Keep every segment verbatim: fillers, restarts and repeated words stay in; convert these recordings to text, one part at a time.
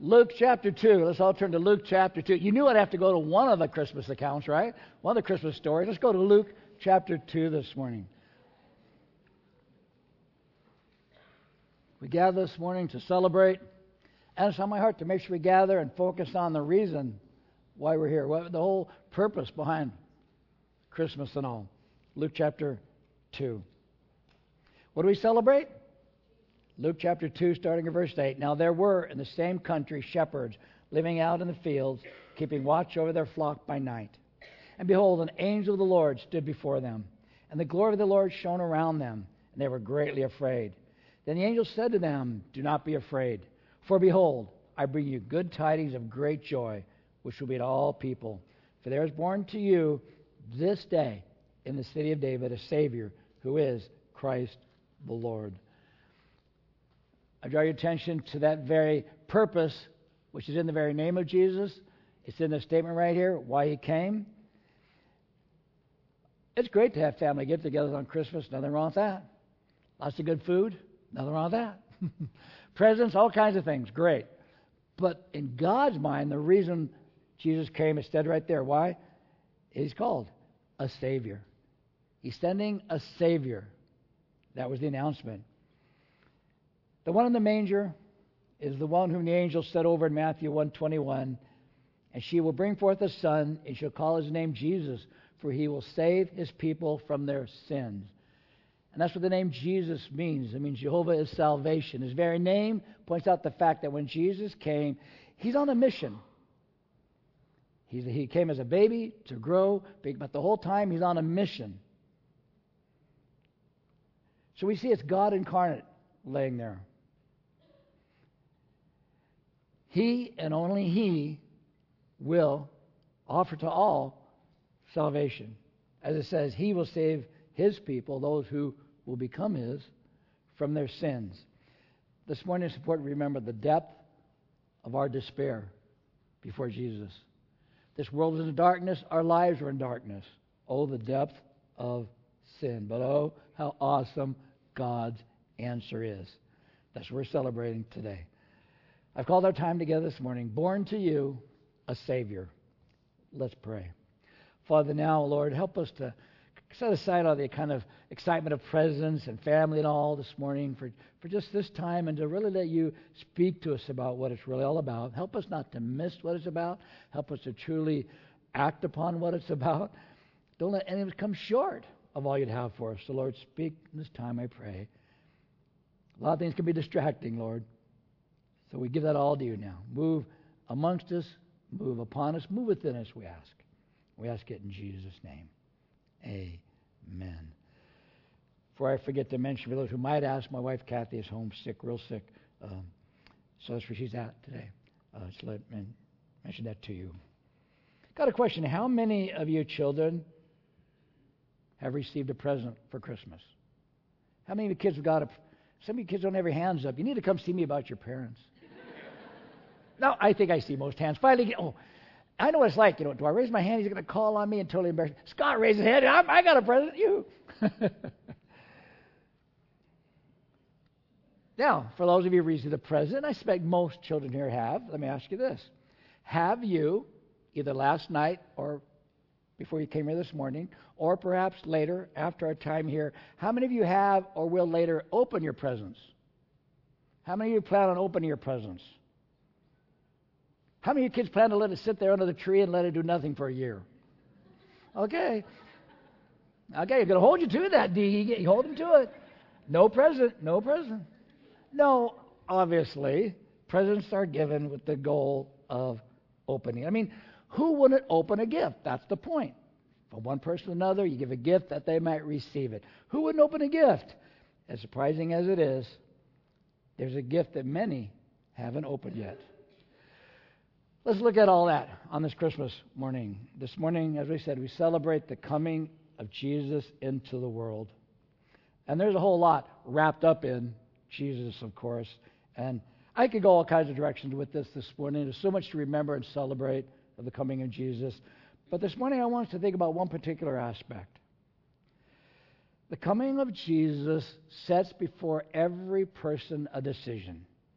Luke chapter two. Let's all turn to Luke chapter two. You knew I'd have to go to one of the Christmas accounts, right? One of the Christmas stories. Let's go to Luke chapter two this morning. We gather this morning to celebrate. And it's on my heart to make sure we gather and focus on the reason why we're here, what the whole purpose behind Christmas and all. Luke chapter two. What do we celebrate? Luke chapter two, starting at verse eight. Now there were in the same country shepherds living out in the fields, keeping watch over their flock by night. And behold, an angel of the Lord stood before them, and the glory of the Lord shone around them, and they were greatly afraid. Then the angel said to them, Do not be afraid, for behold, I bring you good tidings of great joy, which will be to all people. For there is born to you this day in the city of David a Savior, who is Christ the Lord. I draw your attention to that very purpose, which is in the very name of Jesus. It's in the statement right here, why he came. It's great to have family get-togethers on Christmas. Nothing wrong with that. Lots of good food. Nothing wrong with that. Presents, all kinds of things. Great. But in God's mind, the reason Jesus came is said right there. Why? He's called a Savior. He's sending a Savior. That was the announcement. The one in the manger is the one whom the angel said over in Matthew one twenty-one, and she will bring forth a son, and shall call his name Jesus, for he will save his people from their sins. And that's what the name Jesus means. It means Jehovah is salvation. His very name points out the fact that when Jesus came, he's on a mission. He's, he came as a baby to grow, but the whole time he's on a mission. So we see it's God incarnate laying there. He and only He will offer to all salvation. As it says, He will save His people, those who will become His, from their sins. This morning it's important to remember the depth of our despair before Jesus. This world is in darkness. Our lives are in darkness. Oh, the depth of sin. But oh, how awesome God's answer is. That's what we're celebrating today. I've called our time together this morning, Born to You a Savior. Let's pray. Father, now, Lord, help us to set aside all the kind of excitement of presence and family and all this morning for, for just this time, and to really let You speak to us about what it's really all about. Help us not to miss what it's about. Help us to truly act upon what it's about. Don't let any of us come short of all You'd have for us. So, Lord, speak this time, I pray. A lot of things can be distracting, Lord. So we give that all to You now. Move amongst us, move upon us, move within us, we ask. We ask it in Jesus' name. Amen. Before I forget to mention, for those who might ask, my wife Kathy is home sick, real sick. Um, so that's where she's at today. Uh, so let me mention that to you. Got a question. How many of you children have received a present for Christmas? How many of you kids have got a... Some of you kids don't have your hands up. You need to come see me about your parents. Now, I think I see most hands. Finally, get, oh, I know what it's like. You know, do I raise my hand? He's going to call on me and totally embarrass me. Scott raised his hand. I, I got a present. You. Now, for those of you who received a present, I expect most children here have. Let me ask you this. Have you, either last night or before you came here this morning, or perhaps later after our time here, how many of you have or will later open your presents? How many of you plan on opening your presents? How many of you kids plan to let it sit there under the tree and let it do nothing for a year? Okay. Okay, you're going to hold you to that, D. You hold them to it. No present, no present. No, obviously, presents are given with the goal of opening. I mean, who wouldn't open a gift? That's the point. From one person to another, you give a gift that they might receive it. Who wouldn't open a gift? As surprising as it is, there's a gift that many haven't opened yet. Let's look at all that on this Christmas morning. This morning, as we said, we celebrate the coming of Jesus into the world. And there's a whole lot wrapped up in Jesus, of course. And I could go all kinds of directions with this this morning. There's so much to remember and celebrate of the coming of Jesus. But this morning I want us to think about one particular aspect. The coming of Jesus sets before every person a decision.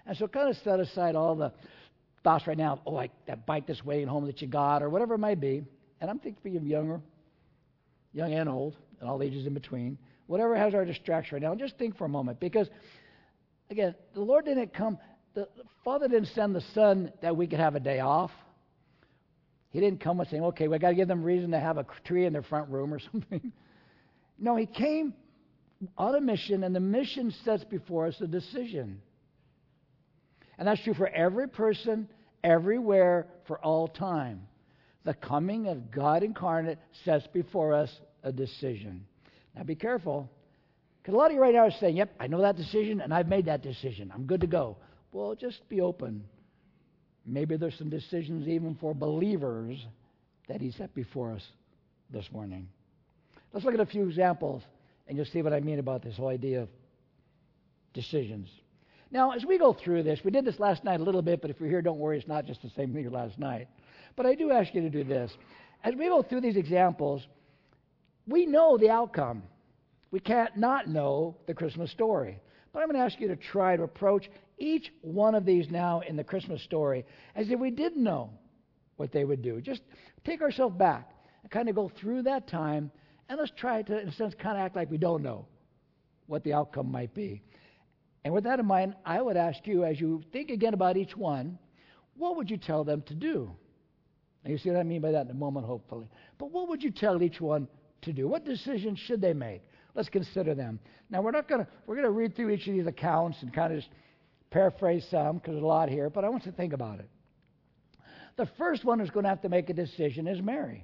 And so kind of set aside all the thoughts right now, oh, like that bike that's waiting home that you got, or whatever it might be. And I'm thinking for you younger, young and old, and all ages in between. Whatever has our distraction right now, just think for a moment. Because, again, the Lord didn't come, the, the Father didn't send the Son that we could have a day off. He didn't come with saying, okay, we've got to give them reason to have a tree in their front room or something. No, He came on a mission, and the mission sets before us a decision. And that's true for every person, everywhere, for all time. The coming of God incarnate sets before us a decision. Now be careful, because a lot of you right now are saying, yep, I know that decision, and I've made that decision. I'm good to go. Well, just be open. Maybe there's some decisions even for believers that He set before us this morning. Let's look at a few examples, and you'll see what I mean about this whole idea of decisions. Now, as we go through this, we did this last night a little bit, but if you're here, don't worry, it's not just the same thing as last night. But I do ask you to do this. As we go through these examples, we know the outcome. We can't not know the Christmas story. But I'm going to ask you to try to approach each one of these now in the Christmas story as if we didn't know what they would do. Just take ourselves back and kind of go through that time, and let's try to, in a sense, kind of act like we don't know what the outcome might be. And with that in mind, I would ask you, as you think again about each one, what would you tell them to do? And you see what I mean by that in a moment, hopefully. But what would you tell each one to do? What decisions should they make? Let's consider them. Now, we're not going to, we're going to read through each of these accounts and kind of just paraphrase some, because there's a lot here, but I want you to think about it. The first one who's going to have to make a decision is Mary.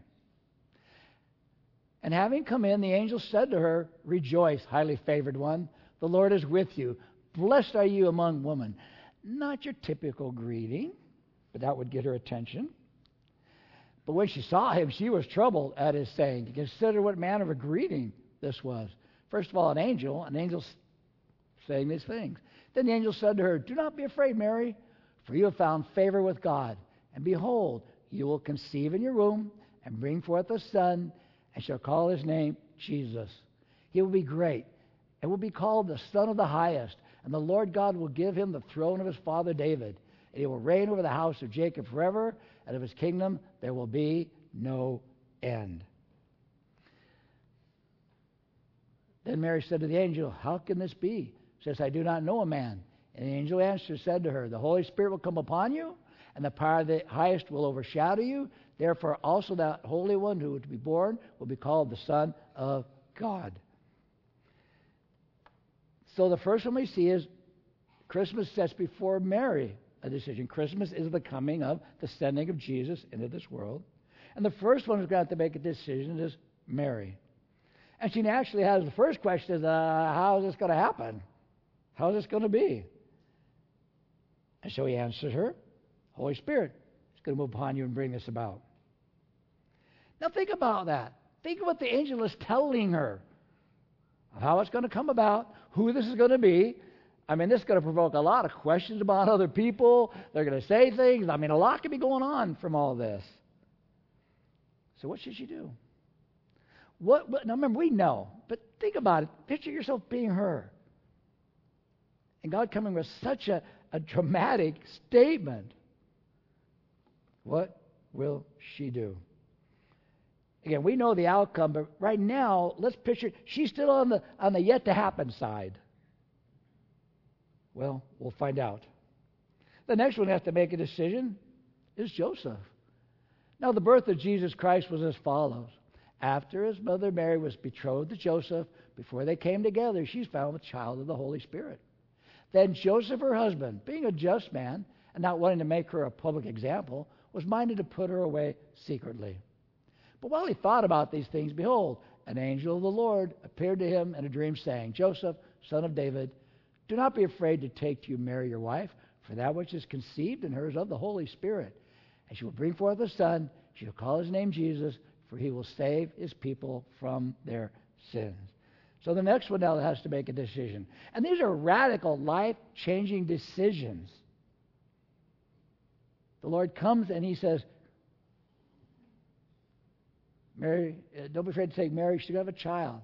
And having come in, the angel said to her, "Rejoice, highly favored one, the Lord is with you. Blessed are you among women." Not your typical greeting, but that would get her attention. But when she saw him, she was troubled at his saying. Consider what manner of a greeting this was. First of all, an angel, an angel saying these things. Then the angel said to her, "Do not be afraid, Mary, for you have found favor with God. And behold, you will conceive in your womb and bring forth a son, and shall call his name Jesus. He will be great, and will be called the Son of the Highest. And the Lord God will give him the throne of his father David. And he will reign over the house of Jacob forever, and of his kingdom there will be no end." Then Mary said to the angel, "How can this be, since I do not know a man?" And the angel answered, said to her, "The Holy Spirit will come upon you, and the power of the highest will overshadow you. Therefore also that Holy One who is to be born will be called the Son of God." So the first one we see is Christmas sets before Mary a decision. Christmas is the coming of the sending of Jesus into this world. And the first one who's going to have to make a decision is Mary. And she naturally has the first question is, uh, how is this going to happen? How is this going to be? And so he answers her, Holy Spirit is going to move upon you and bring this about. Now think about that. Think of what the angel is telling her. How it's going to come about, who this is going to be. I mean, this is going to provoke a lot of questions about other people. They're going to say things. I mean, a lot could be going on from all this. So what should she do? What, what, now remember, we know, but think about it. Picture yourself being her. And God coming with such a, a dramatic statement. What will she do? Again, we know the outcome, but right now, let's picture she's still on the on the yet to happen side. Well, we'll find out. The next one who has to make a decision is Joseph. Now, the birth of Jesus Christ was as follows. After his mother Mary was betrothed to Joseph, before they came together, she's found with child of the Holy Spirit. Then Joseph, her husband, being a just man and not wanting to make her a public example, was minded to put her away secretly. But while he thought about these things, behold, an angel of the Lord appeared to him in a dream, saying, "Joseph, son of David, do not be afraid to take to you Mary your wife, for that which is conceived in her is of the Holy Spirit. And she will bring forth a son, she will call his name Jesus, for he will save his people from their sins." So the next one now has to make a decision. And these are radical, life-changing decisions. The Lord comes and he says, Mary, uh, don't be afraid to take Mary. She's going to have a child.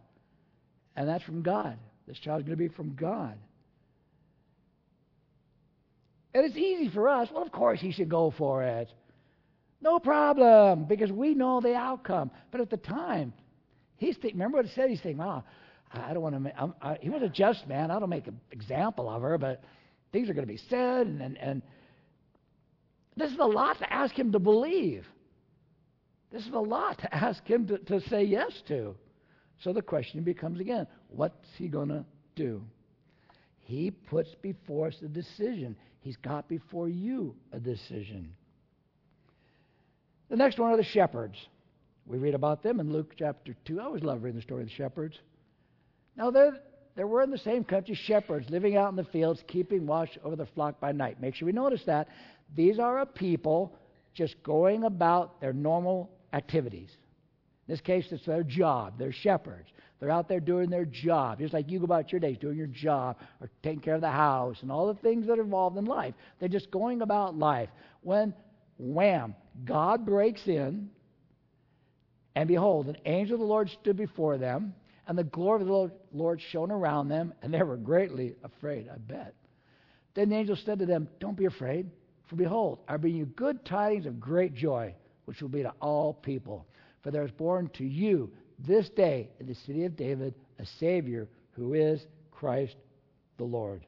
And that's from God. This child's going to be from God. And it's easy for us. Well, of course he should go for it. No problem, because we know the outcome. But at the time, he's thinking, remember what it said? He's thinking, wow, I don't want to make, I'm, I, he was a just man. I don't make an example of her, but things are going to be said. And, and, and this is a lot to ask him to believe. This is a lot to ask him to, to say yes to. So the question becomes again, what's he going to do? He puts before us a decision. He's got before you a decision. The next one are the shepherds. We read about them in Luke chapter two. I always love reading the story of the shepherds. Now, there there were in the same country shepherds living out in the fields, keeping watch over the flock by night. Make sure we notice that. These are a people just going about their normal activities. In this case, it's their job. They're shepherds. They're out there doing their job, just like you go about your days, doing your job or taking care of the house and all the things that are involved in life. They're just going about life. When, wham, God breaks in, and behold, an angel of the Lord stood before them, and the glory of the Lord shone around them, and they were greatly afraid, I bet. Then the angel said to them, don't be afraid, for behold, I bring you good tidings of great joy, which will be to all people. For there is born to you this day in the city of David a Savior, who is Christ the Lord.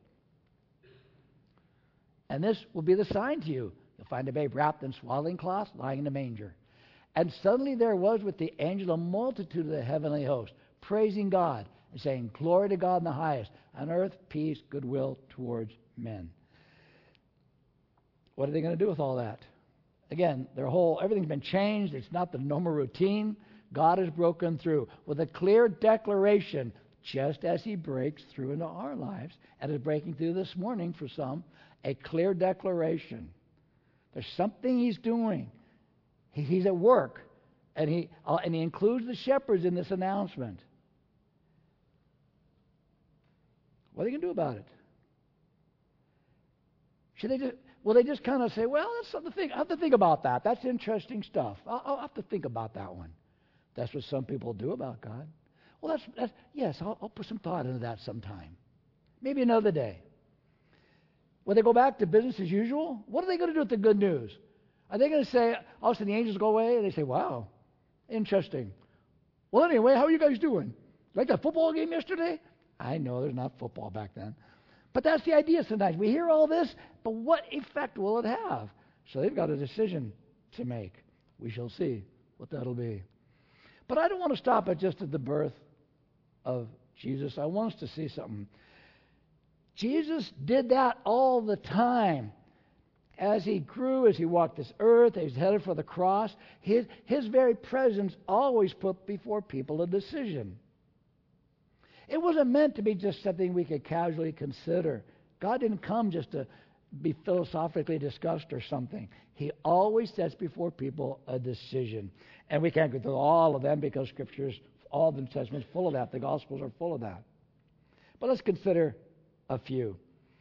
And this will be the sign to you. You'll find a babe wrapped in swaddling cloths, lying in a manger. And suddenly there was with the angel a multitude of the heavenly host, praising God and saying, glory to God in the highest, on earth peace, goodwill towards men. What are they going to do with all that? Again, their whole, everything's been changed. It's not the normal routine. God has broken through with a clear declaration, just as he breaks through into our lives, and is breaking through this morning for some, a clear declaration. There's something he's doing. He, he's at work, and he, uh, and he includes the shepherds in this announcement. What are they going to do about it? Should they just... Will they just kind of say, well, that's something to think. I have to think about that. That's interesting stuff. I'll, I'll have to think about that one. That's what some people do about God. Well, that's, that's yes, I'll, I'll put some thought into that sometime. Maybe another day. Will they go back to business as usual? What are they going to do with the good news? Are they going to say, all of a sudden the angels go away, and they say, wow, interesting. Well, anyway, how are you guys doing? Like that football game yesterday? I know there's not football back then. But that's the idea sometimes. We hear all this, but what effect will it have? So they've got a decision to make. We shall see what that'll be. But I don't want to stop at just at the birth of Jesus. I want us to see something. Jesus did that all the time. As he grew, as he walked this earth, as he headed for the cross, his, his very presence always put before people a decision. It wasn't meant to be just something we could casually consider. God didn't come just to be philosophically discussed or something. He always sets before people a decision. And we can't go through all of them because Scripture's, all the New Testament's full of that. The Gospels are full of that. But let's consider a few.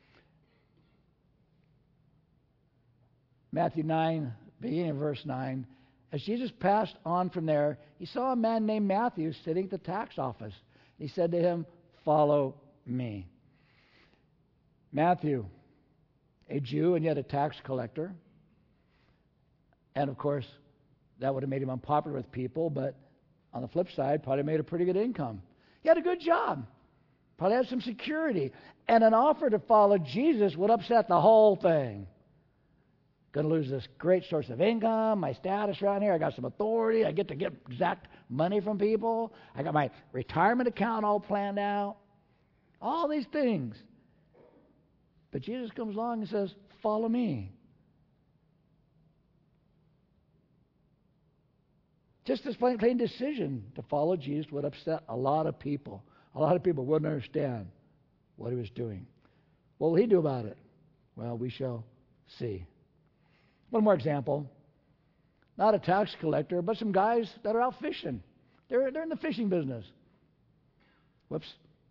Matthew nine, beginning of verse nine. As Jesus passed on from there, he saw a man named Matthew sitting at the tax office. He said to him, follow me. Matthew, a Jew and yet a tax collector. And of course, that would have made him unpopular with people, but on the flip side, probably made a pretty good income. He had a good job. Probably had some security. And an offer to follow Jesus would upset the whole thing. Going to lose this great source of income, my status around here. I got some authority. I get to get exact money from people. I got my retirement account all planned out. All these things. But Jesus comes along and says, follow me. Just this plain, plain decision to follow Jesus would upset a lot of people. A lot of people wouldn't understand what he was doing. What will he do about it? Well, we shall see. One more example. Not a tax collector, but some guys that are out fishing. They're, they're in the fishing business. Whoops.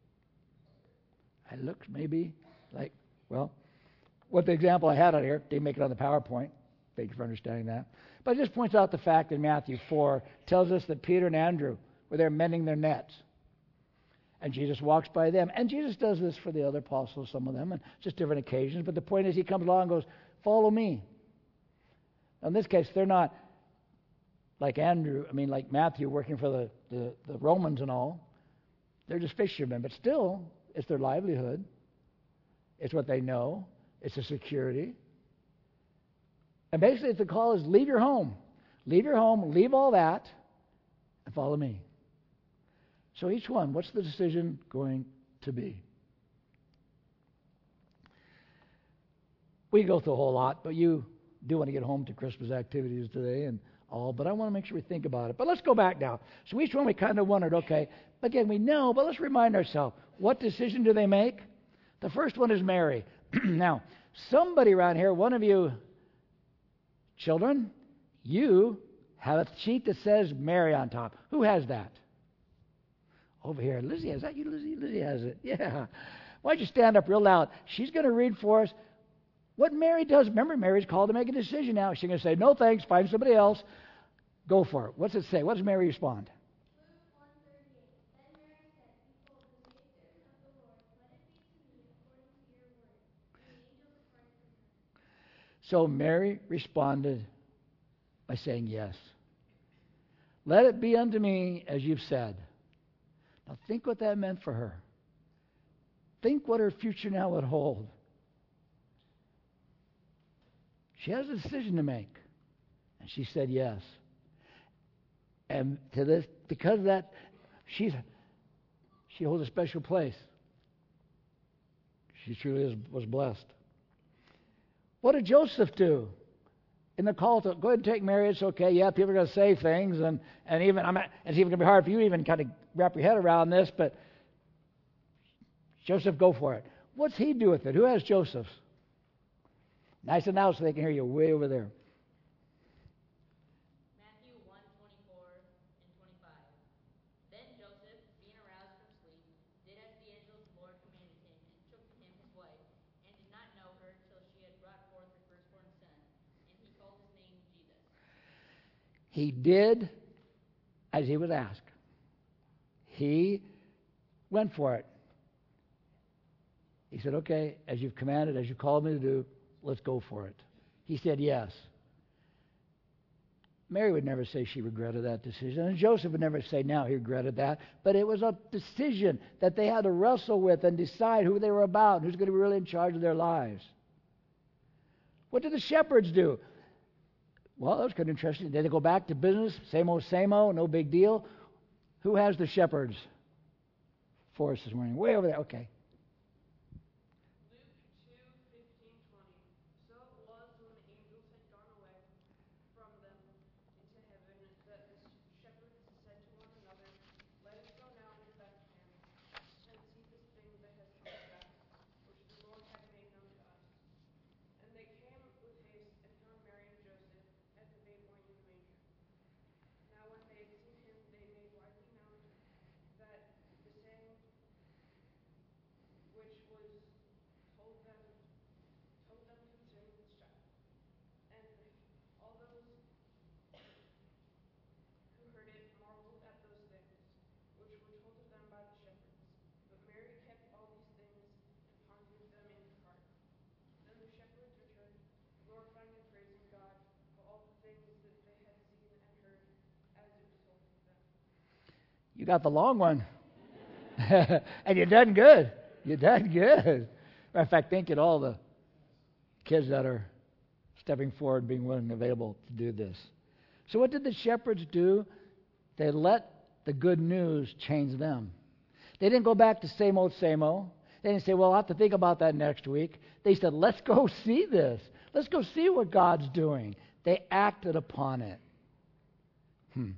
I looked maybe like, well, what the example I had out here, didn't make it on the PowerPoint. Thank you for understanding that. But it just points out the fact in Matthew four tells us that Peter and Andrew were there mending their nets. And Jesus walks by them. And Jesus does this for the other apostles, some of them, and just different occasions. But the point is, he comes along and goes, follow me. In this case, they're not like Andrew, I mean, like Matthew working for the, the, the Romans and all. They're just fishermen. But still, it's their livelihood. It's what they know. It's a security. And basically, the call is leave your home. Leave your home, leave all that, and follow me. So each one, what's the decision going to be? We go through a whole lot, but you do want to get home to Christmas activities today and all, but I want to make sure we think about it. But let's go back now. So each one we kind of wondered, okay, again, we know, but let's remind ourselves, what decision do they make? The first one is Mary. Now, somebody around here, one of you children, you have a sheet that says Mary on top. Who has that? Over here. Lizzie, is that you, Lizzie? Lizzie has it. Yeah. Why don't you stand up real loud? She's going to read for us what Mary does. Remember, Mary's called to make a decision now. She's going to say, no thanks, find somebody else. Go for it. What's it say? What does Mary respond? So Mary responded by saying yes. Let it be unto me as you've said. Now think what that meant for her. Think what her future now would hold. She has a decision to make. And she said yes. And to this, because of that, she's she holds a special place. She truly is, was blessed. What did Joseph do? In the call to go ahead and take Mary, it's okay. Yeah, people are going to say things, and, and even I'm, it's even going to be hard for you to even kind of wrap your head around this, but Joseph, go for it. What's he do with it? Who has Joseph's? Nice and loud so they can hear you way over there. Matthew one twenty-four and twenty-five. Then Joseph, being aroused from sleep, did as the angel of the Lord commanded him, and took to him his wife, and did not know her till she had brought forth her firstborn son, and he called his name Jesus. He did as he was asked. He went for it. He said, okay, as you've commanded, as you called me to do, let's go for it. He said yes. Mary would never say she regretted that decision, and Joseph would never say now he regretted that, but it was a decision that they had to wrestle with and decide who they were about, who's going to be really in charge of their lives. What did the shepherds do? Well, that was kind of interesting. Did they go back to business? Same old, same old, no big deal. Who has the shepherds for us this morning? Way over there. Okay. You got the long one. And you done good. You done good. Matter of fact, thank you to all the kids that are stepping forward, being willing and available to do this. So what did the shepherds do? They let the good news change them. They didn't go back to same old, same old. They didn't say, well, I'll have to think about that next week. They said, let's go see this. Let's go see what God's doing. They acted upon it. Hmm.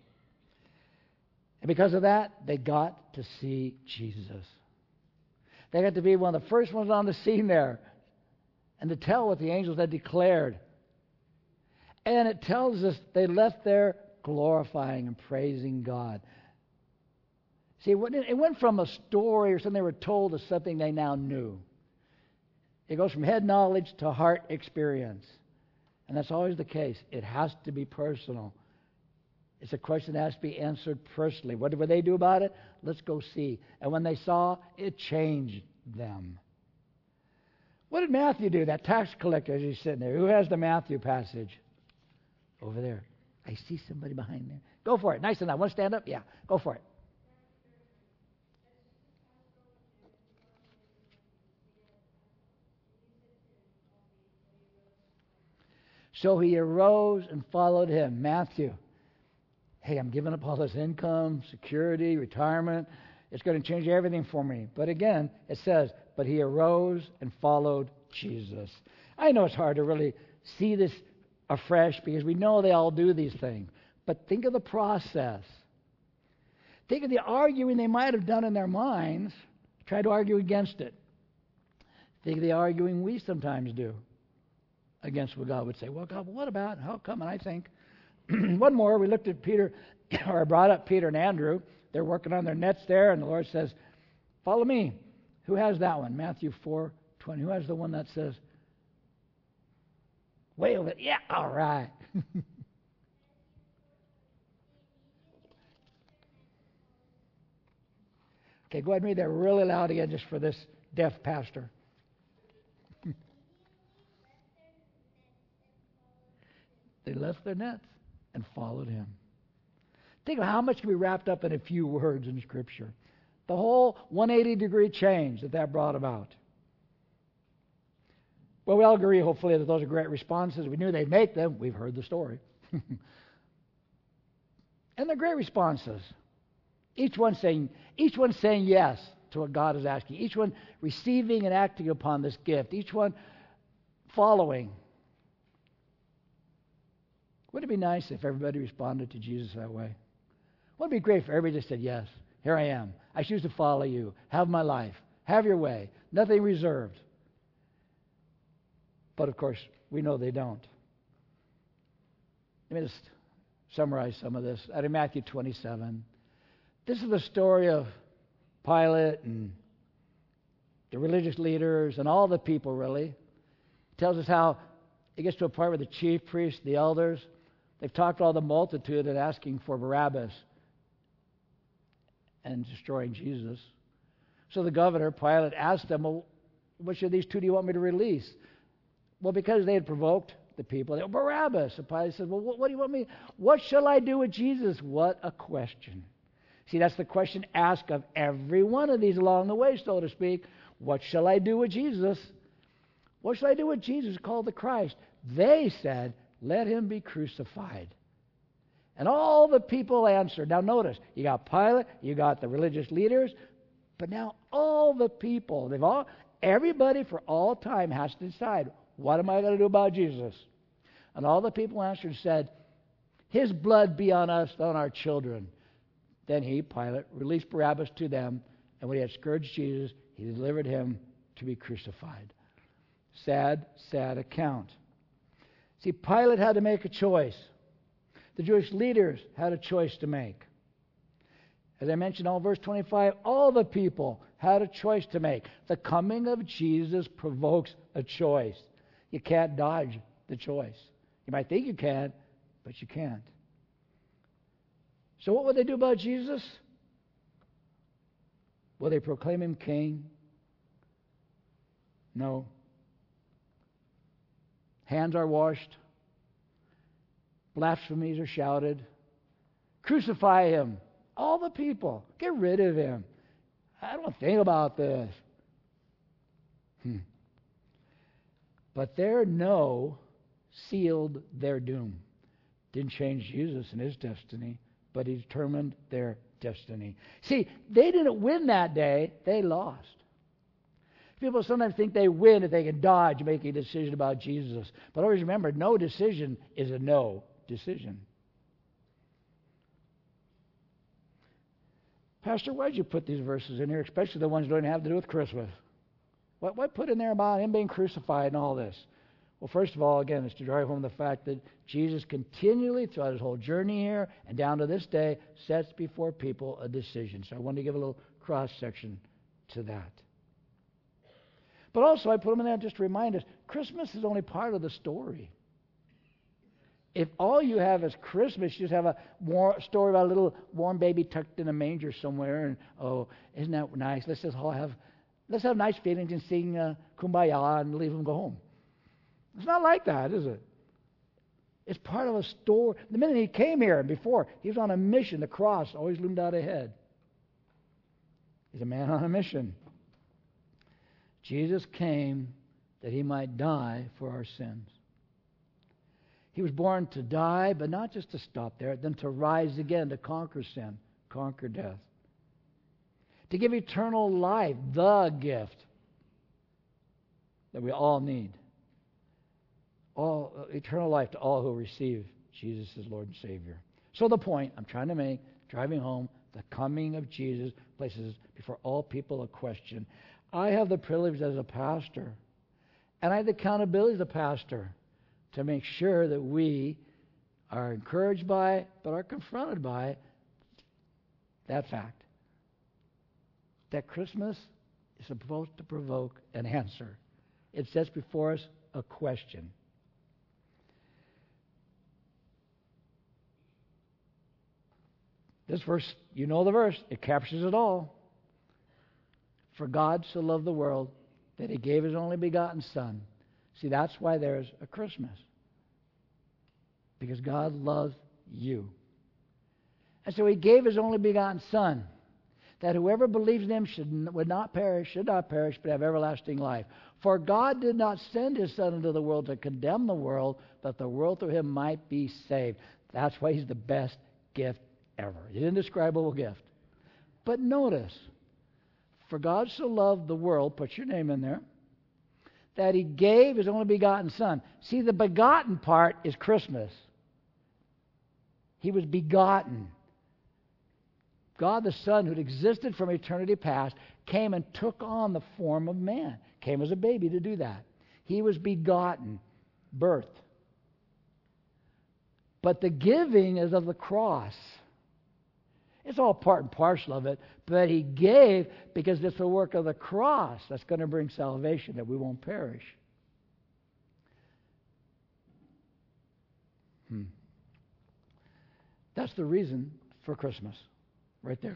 And because of that, they got to see Jesus. They got to be one of the first ones on the scene there and to tell what the angels had declared. And it tells us they left there glorifying and praising God. See, it went from a story or something they were told to something they now knew. It goes from head knowledge to heart experience. And that's always the case. It has to be personal. It's a question that has to be answered personally. What did they do about it? Let's go see. And when they saw, it changed them. What did Matthew do, that tax collector, as he's sitting there? Who has the Matthew passage? Over there. I see somebody behind there. Go for it. Nice enough. Want to stand up? Yeah, go for it. So he arose and followed him. Matthew. Hey, I'm giving up all this income, security, retirement. It's going to change everything for me. But again, it says, but he arose and followed Jesus. I know it's hard to really see this afresh because we know they all do these things. But think of the process. Think of the arguing they might have done in their minds, try to argue against it. Think of the arguing we sometimes do against what God would say. Well, God, what about? How come? And I think, one more, we looked at Peter, or I brought up Peter and Andrew. They're working on their nets there, and the Lord says, follow me. Who has that one? Matthew four twenty. Who has the one that says, way over? Yeah, all right. Okay, go ahead and read that really loud again just for this deaf pastor. They left their nets and followed him. Think of how much can be wrapped up in a few words in Scripture. The whole one hundred eighty degree change that that brought about. Well, we all agree, hopefully, that those are great responses. We knew they'd make them. We've heard the story. And they're great responses. Each one saying, each one saying yes to what God is asking. Each one receiving and acting upon this gift. Each one following. Wouldn't it be nice if everybody responded to Jesus that way? Wouldn't it be great if everybody just said, yes, here I am. I choose to follow you. Have my life. Have your way. Nothing reserved. But, of course, we know they don't. Let me just summarize some of this. Out of Matthew twenty-seven. This is the story of Pilate and the religious leaders and all the people, really. It tells us how it gets to a point where the chief priests, the elders, they've talked to all the multitude and asking for Barabbas and destroying Jesus. So the governor, Pilate, asked them, well, which of these two do you want me to release? Well, because they had provoked the people, they were Barabbas. And Pilate said, well, what, what do you want me? What shall I do with Jesus? What a question. See, that's the question asked of every one of these along the way, so to speak. What shall I do with Jesus? What shall I do with Jesus called the Christ? They said, let him be crucified. And all the people answered. Now notice, you got Pilate, you got the religious leaders, but now all the people, they've all, everybody for all time has to decide, what am I going to do about Jesus? And all the people answered and said, his blood be on us and on our children. Then he, Pilate, released Barabbas to them, and when he had scourged Jesus, he delivered him to be crucified. Sad, sad account. See, Pilate had to make a choice. The Jewish leaders had a choice to make. As I mentioned, all verse twenty-five, all the people had a choice to make. The coming of Jesus provokes a choice. You can't dodge the choice. You might think you can, but you can't. So what would they do about Jesus? Will they proclaim him king? No. Hands are washed. Blasphemies are shouted. Crucify him. All the people. Get rid of him. I don't think about this. Hmm. But their no sealed their doom. Didn't change Jesus and his destiny, but he determined their destiny. See, they didn't win that day. They lost. People sometimes think they win if they can dodge making a decision about Jesus. But always remember, no decision is a no decision. Pastor, why did you put these verses in here, especially the ones that don't have to do with Christmas? What, what put in there about him being crucified and all this? Well, first of all, again, it's to drive home the fact that Jesus continually, throughout his whole journey here and down to this day, sets before people a decision. So I wanted to give a little cross-section to that. But also, I put them in there just to remind us, Christmas is only part of the story. It's if all you have is Christmas, you just have a war, story about a little warm baby tucked in a manger somewhere, and oh, isn't that nice? Let's just all have, let's have nice feelings and sing uh, Kumbaya and leave them go home. It's not like that, is it? It's part of a story. The minute he came here and before, he was on a mission. The cross always loomed out ahead. He's a man on a mission. Jesus came that he might die for our sins. He was born to die, but not just to stop there, then to rise again, to conquer sin, conquer death. To give eternal life, the gift that we all need. All uh, eternal life to all who receive Jesus as Lord and Savior. So the point I'm trying to make, driving home, the coming of Jesus places before all people a question. I have the privilege as a pastor, and I have the accountability as a pastor to make sure that we are encouraged by, but are confronted by, that fact. That Christmas is supposed to provoke an answer. It sets before us a question. This verse, you know the verse, it captures it all. For God so loved the world that he gave his only begotten Son. See, that's why there's a Christmas. Because God loves you. And so he gave his only begotten Son, that whoever believes in him should, would not perish, should not perish, but have everlasting life. For God did not send his Son into the world to condemn the world, but the world through him might be saved. That's why he's the best gift ever. He's an indescribable gift. But notice, for God so loved the world, put your name in there, that he gave his only begotten Son. See, the begotten part is Christmas. He was begotten. God the Son, who had existed from eternity past, came and took on the form of man. Came as a baby to do that. He was begotten, birth. But the giving is of the cross. It's all part and parcel of it, but he gave because it's the work of the cross that's going to bring salvation, that we won't perish. Hmm. That's the reason for Christmas, right there.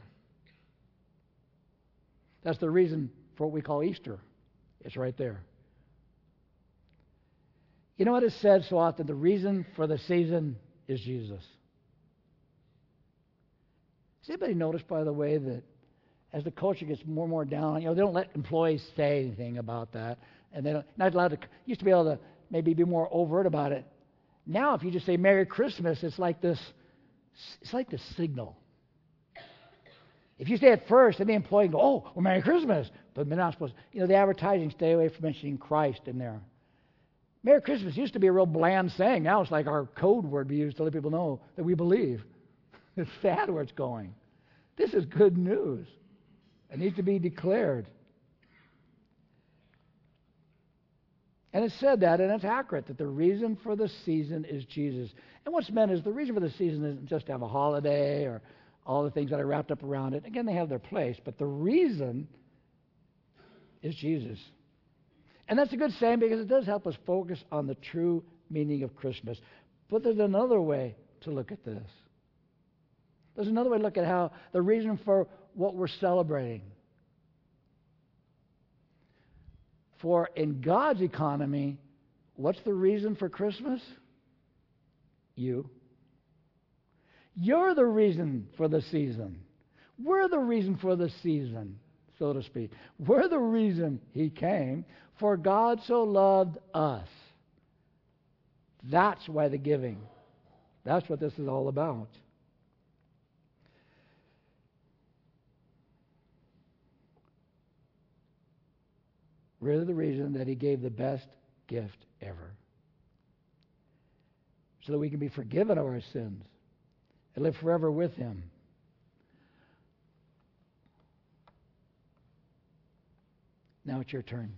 That's the reason for what we call Easter. It's right there. You know what is said so often? The reason for the season is Jesus. Does anybody notice, by the way, that as the culture gets more and more down, you know, they don't let employees say anything about that, and they don't not allowed to. Used to be able to maybe be more overt about it. Now, if you just say Merry Christmas, it's like this. It's like this signal. If you say it first, then the employee can go, "Oh, well, Merry Christmas," but they're not supposed to. You know, the advertising, stay away from mentioning Christ in there. Merry Christmas used to be a real bland saying. Now it's like our code word we use to let people know that we believe. It's sad where it's going. This is good news. It needs to be declared. And it's said that, and it's accurate, that the reason for the season is Jesus. And what's meant is the reason for the season isn't just to have a holiday or all the things that are wrapped up around it. Again, they have their place, but the reason is Jesus. And that's a good saying because it does help us focus on the true meaning of Christmas. But there's another way to look at this. There's another way to look at how the reason for what we're celebrating. For in God's economy, what's the reason for Christmas? You. You're the reason for the season. We're the reason for the season, so to speak. We're the reason he came. For God so loved us. That's why the giving. That's what this is all about. Really the reason that he gave the best gift ever. So that we can be forgiven of our sins and live forever with him. Now it's your turn.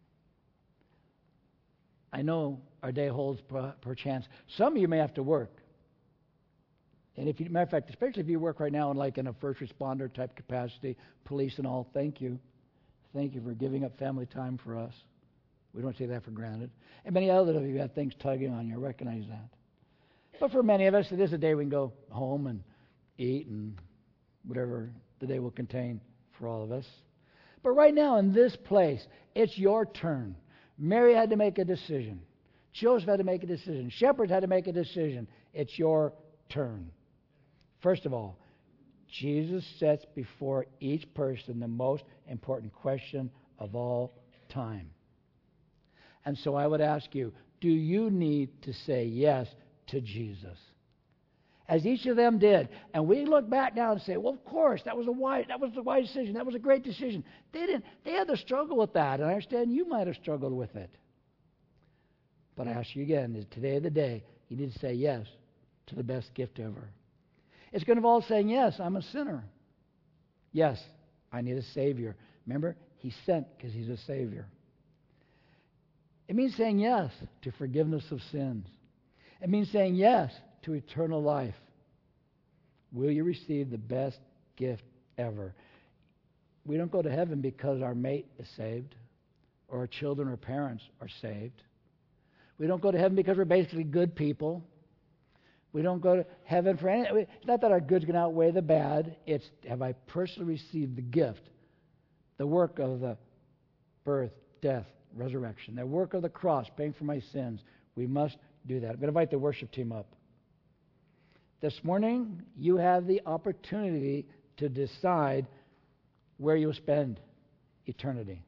I know our day holds per, perchance. Some of you may have to work. And if you, matter of fact, especially if you work right now in like in a first responder type capacity, police and all, thank you. Thank you for giving up family time for us. We don't take that for granted. And many others of you have things tugging on you. I recognize that. But for many of us, it is a day we can go home and eat and whatever the day will contain for all of us. But right now in this place, it's your turn. Mary had to make a decision. Joseph had to make a decision. Shepherds had to make a decision. It's your turn. First of all, Jesus sets before each person the most important question of all time. And so I would ask you, do you need to say yes to Jesus? As each of them did. And we look back now and say, well, of course, that was a wise, that was the wise decision. That was a great decision. They didn't, they had to struggle with that. And I understand you might have struggled with it. But I ask you again, is today the day you need to say yes to the best gift ever. It's going to involve saying, yes, I'm a sinner. Yes, I need a Savior. Remember, He sent because He's a Savior. It means saying yes to forgiveness of sins. It means saying yes to eternal life. Will you receive the best gift ever? We don't go to heaven because our mate is saved or our children or parents are saved. We don't go to heaven because we're basically good people. We don't go to heaven for any... It's not that our good's going to outweigh the bad. It's, have I personally received the gift, the work of the birth, death, resurrection, the work of the cross, paying for my sins. We must do that. I'm going to invite the worship team up. This morning, you have the opportunity to decide where you'll spend eternity.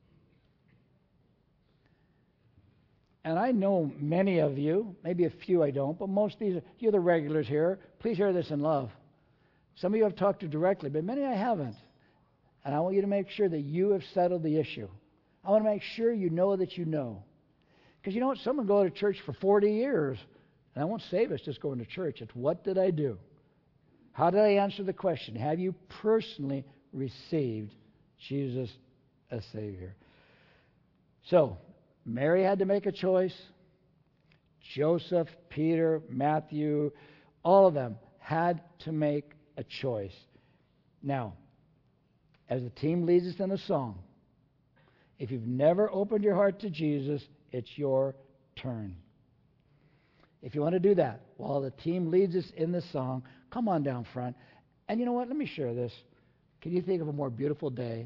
And I know many of you, maybe a few I don't, but most of these, you're the regulars here. Please hear this in love. Some of you I've talked to directly, but many I haven't. And I want you to make sure that you have settled the issue. I want to make sure you know that you know. Because you know what? Someone go to church for forty years, and I won't save us just going to church. It's what did I do? How did I answer the question? Have you personally received Jesus as Savior? So, Mary had to make a choice. Joseph, Peter, Matthew, all of them had to make a choice. Now, as the team leads us in a song, if you've never opened your heart to Jesus, it's your turn. If you want to do that, while the team leads us in the song, come on down front. And you know what? Let me share this. Can you think of a more beautiful day?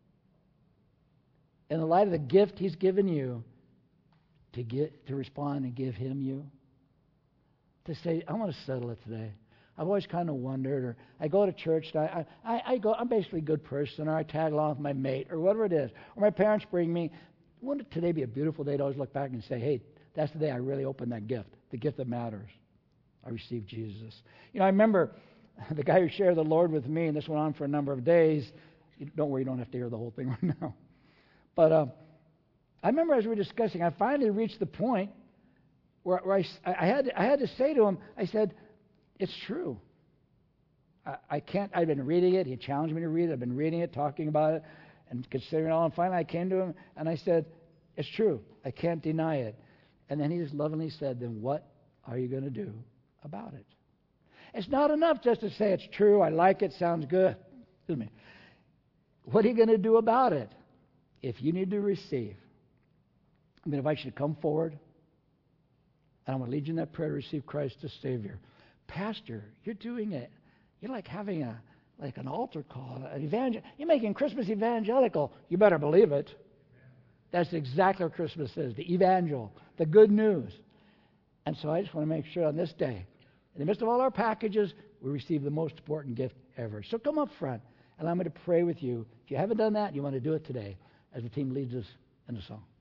In the light of the gift He's given you, to get to respond and give Him you, to say, I want to settle it today. I've always kind of wondered, or I go to church, and I, I, I go, I'm basically a good person, or I tag along with my mate, or whatever it is, or my parents bring me. Wouldn't today be a beautiful day to always look back and say, hey, that's the day I really opened that gift, the gift that matters. I received Jesus. You know, I remember the guy who shared the Lord with me, and this went on for a number of days. Don't worry, you don't have to hear the whole thing right now. But uh, I remember as we were discussing, I finally reached the point where, where I, I, had, I had to say to him, I said, it's true. I, I can't, I've been reading it. He challenged me to read it. I've been reading it, talking about it, and considering it all. And finally I came to him, and I said, it's true. I can't deny it. And then he just lovingly said, then what are you going to do about it? It's not enough just to say it's true, I like it, sounds good. Excuse me. What are you going to do about it? If you need to receive, I'm going to invite you to come forward, and I'm going to lead you in that prayer to receive Christ as Savior. Pastor, you're doing it. You're like having a like an altar call, an evangel. You're making Christmas evangelical. You better believe it. That's exactly what Christmas is, the evangel, the good news. And so I just want to make sure on this day, in the midst of all our packages, we receive the most important gift ever. So come up front, and I'm going to pray with you. If you haven't done that, you want to do it today as the team leads us in the song.